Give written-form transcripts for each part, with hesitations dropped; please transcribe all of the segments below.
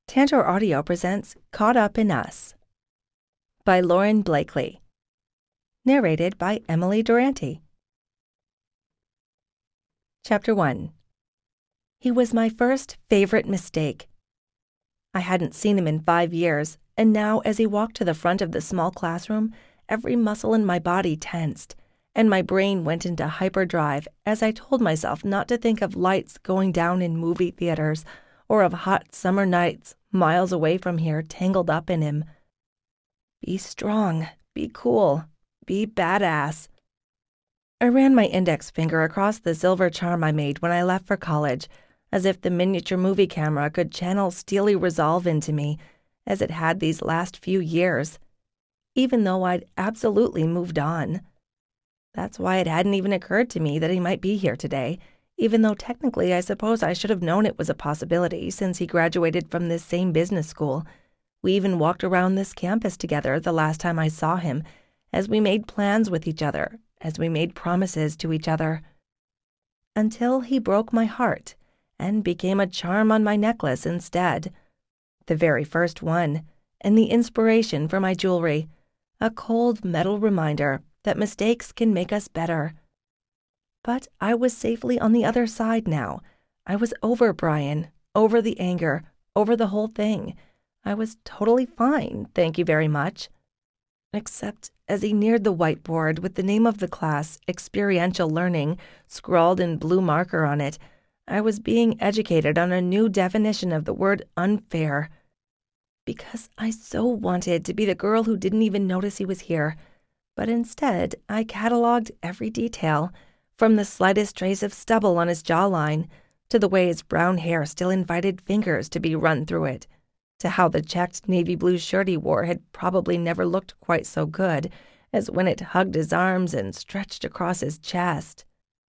Tantor Audio presents Caught Up in Us by Lauren Blakely. Narrated by Emily Durante. Chapter 1. He was my first favorite mistake. I hadn't seen him in 5 years, and now as he walked to the front of the small classroom, every muscle in my body tensed, and my brain went into hyperdrive as I told myself not to think of lights going down in movie theaters or of hot summer nights miles away from here tangled up in him. Be strong, be cool, be badass. I ran my index finger across the silver charm I made when I left for college, as if the miniature movie camera could channel steely resolve into me, as it had these last few years, even though I'd absolutely moved on. That's why it hadn't even occurred to me that he might be here today, even though technically I suppose I should have known it was a possibility since he graduated from this same business school. We even walked around this campus together the last time I saw him, as we made plans with each other, as we made promises to each other. Until he broke my heart and became a charm on my necklace instead. The very first one, and the inspiration for my jewelry, a cold metal reminder that mistakes can make us better. But I was safely on the other side now. I was over Brian, over the anger, over the whole thing. I was totally fine, thank you very much. Except as he neared the whiteboard with the name of the class, Experiential Learning, scrawled in blue marker on it, I was being educated on a new definition of the word unfair. Because I so wanted to be the girl who didn't even notice he was here. But instead, I cataloged every detail, from the slightest trace of stubble on his jawline, to the way his brown hair still invited fingers to be run through it, to how the checked navy blue shirt he wore had probably never looked quite so good as when it hugged his arms and stretched across his chest.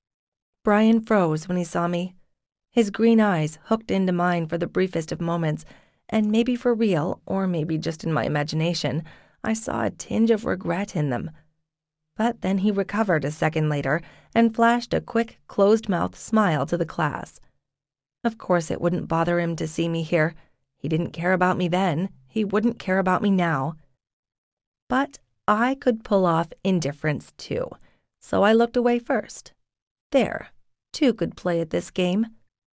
Brian froze when he saw me. His green eyes hooked into mine for the briefest of moments, and maybe for real, or maybe just in my imagination, I saw a tinge of regret in them. But then he recovered a second later and flashed a quick, closed-mouthed smile to the class. Of course it wouldn't bother him to see me here. He didn't care about me then. He wouldn't care about me now. But I could pull off indifference too, so I looked away first. There, two could play at this game.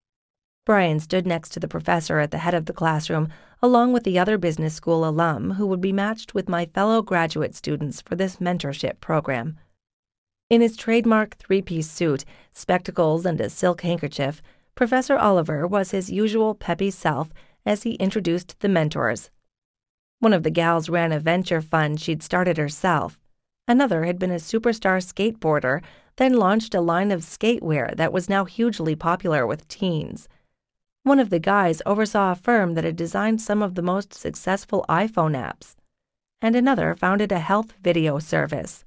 Brian stood next to the professor at the head of the classroom, along with the other business school alum who would be matched with my fellow graduate students for this mentorship program. In his trademark three-piece suit, spectacles, and a silk handkerchief, Professor Oliver was his usual peppy self as he introduced the mentors. One of the gals ran a venture fund she'd started herself. Another had been a superstar skateboarder, then launched a line of skatewear that was now hugely popular with teens. One of the guys oversaw a firm that had designed some of the most successful iPhone apps, and another founded a health video service.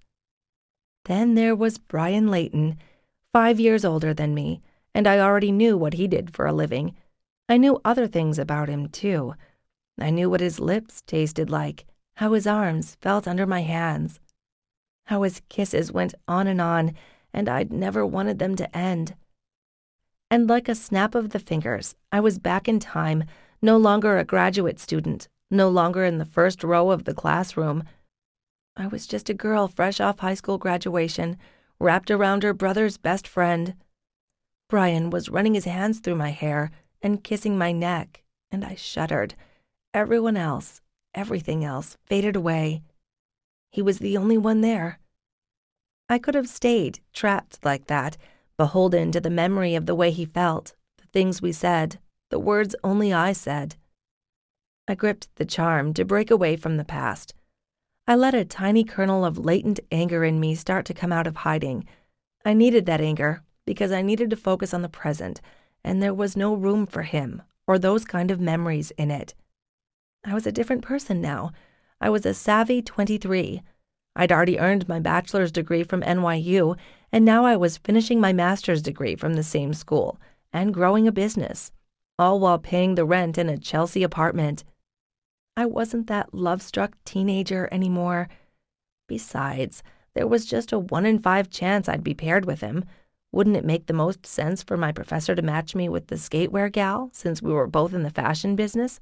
Then there was Brian Layton, 5 years older than me, and I already knew what he did for a living. I knew other things about him, too. I knew what his lips tasted like, how his arms felt under my hands, how his kisses went on, and I'd never wanted them to end. And like a snap of the fingers, I was back in time, no longer a graduate student, no longer in the first row of the classroom. I was just a girl fresh off high school graduation, wrapped around her brother's best friend. Brian was running his hands through my hair and kissing my neck, and I shuddered. Everyone else, everything else, faded away. He was the only one there. I could have stayed, trapped like that, beholden to the memory of the way he felt, the things we said, the words only I said. I gripped the charm to break away from the past. I let a tiny kernel of latent anger in me start to come out of hiding. I needed that anger because I needed to focus on the present, and there was no room for him or those kind of memories in it. I was a different person now. I was a savvy 23. I'd already earned my bachelor's degree from NYU, and now I was finishing my master's degree from the same school and growing a business, all while paying the rent in a Chelsea apartment. I wasn't that love-struck teenager anymore. Besides, there was just a 1 in 5 chance I'd be paired with him. Wouldn't it make the most sense for my professor to match me with the skatewear gal, since we were both in the fashion business?